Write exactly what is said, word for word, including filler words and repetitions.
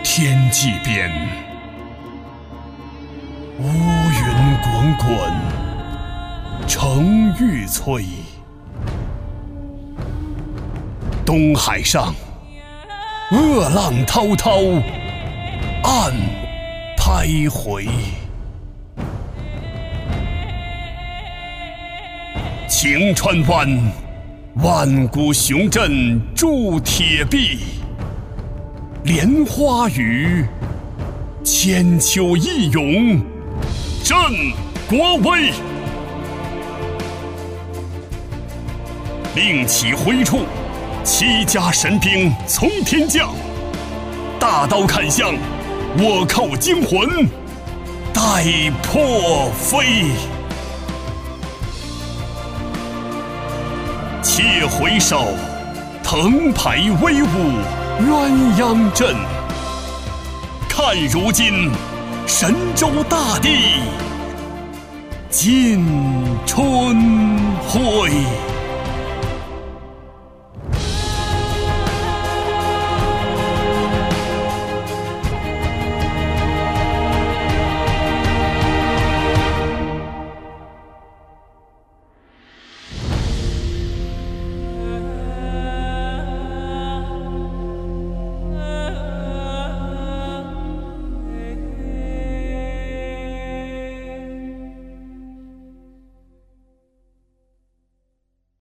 天际边，乌云滚滚，城欲摧。东海上，恶浪滔滔，岸徘徊。晴川湾，万古雄镇铸铁壁。莲花雨，千秋义勇，振国威。另起挥处，七家神兵从天降，大刀砍向倭寇精魂，待破飞。且回首，腾排威武鸳鸯阵。看如今神州大地，尽春晖。